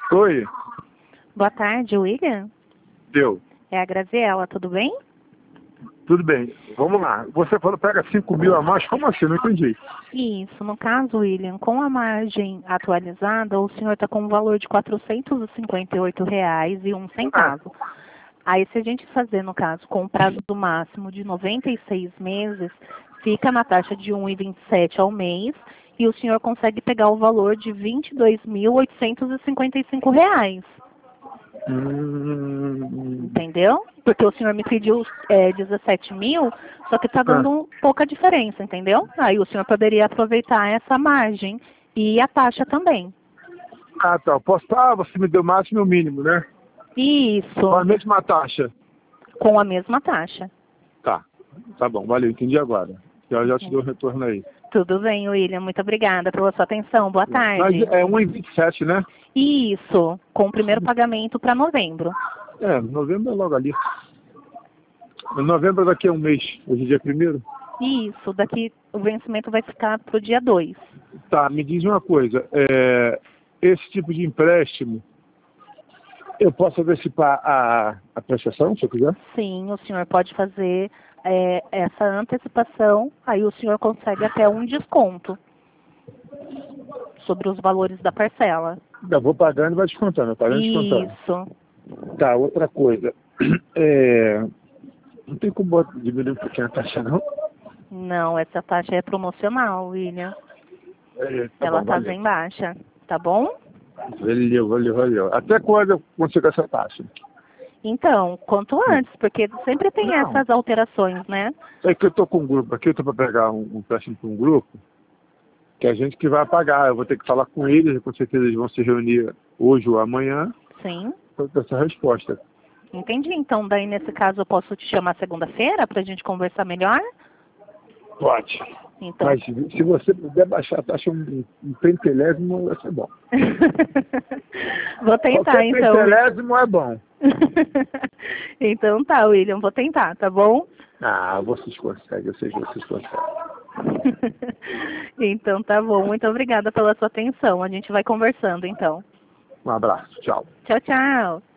Oi, Boa tarde, William. deu. É a Graziela, tudo bem? Tudo bem. Vamos lá. Você falou pega 5 mil a mais? Como assim? Não entendi. Isso, no caso, William, com a margem atualizada, o senhor está com um valor de R$ 458,01. Aí, se a gente fazer, no caso, com um prazo do máximo de 96 meses, fica na taxa de 1,27 ao mês e o senhor consegue pegar o valor de R$ 22.855. Entendeu? Porque o senhor me pediu 17 mil, só que está dando pouca diferença, entendeu? Aí o senhor poderia aproveitar essa margem e a taxa também. Ah, tá. Posso estar? Você me deu o máximo e o mínimo, né? Isso, Com a mesma taxa. com a mesma taxa. Tá. Tá bom, valeu. Entendi agora. Já te dou o retorno aí. Tudo bem, William. Muito obrigada pela sua atenção. Boa Mas tarde. é 1,27, né? Isso, com o primeiro pagamento para novembro. Novembro é logo ali. Novembro é daqui a um mês. Hoje é dia 1º. Isso, daqui o vencimento vai ficar para o dia 2. Tá, me diz uma coisa. Esse tipo de empréstimo, eu posso antecipar a prestação, se eu quiser? Sim, o senhor pode fazer essa antecipação, aí o senhor consegue até um desconto sobre os valores da parcela. Eu vou pagando e vai descontando, pagando e descontando. Isso. Tá, outra coisa. Não tem como diminuir um pouquinho a taxa, não? Não, essa taxa é promocional, William. Tá Ela bom, está valeu. bem baixa, tá bom? Valeu. Até quando eu consigo essa taxa? Então, quanto antes, porque sempre tem Não. essas alterações, né? É que eu tô com um grupo aqui, eu tô para pegar um empréstimo para um grupo, que é a gente que vai pagar. Eu vou ter que falar com eles, com certeza eles vão se reunir hoje ou amanhã Sim. para ter essa resposta. Entendi. Então, daí nesse caso eu posso te chamar segunda-feira para a gente conversar melhor? Pode. Então. Mas se você puder baixar a taxa um pentelésimo, vai ser bom. Vou tentar, Qualquer então. pentelésimo é bom. Então tá, William, vou tentar, tá bom? Vocês conseguem, eu sei que vocês conseguem. Então tá bom, muito obrigada pela sua atenção. A gente vai conversando então. Um abraço, tchau. Tchau, tchau.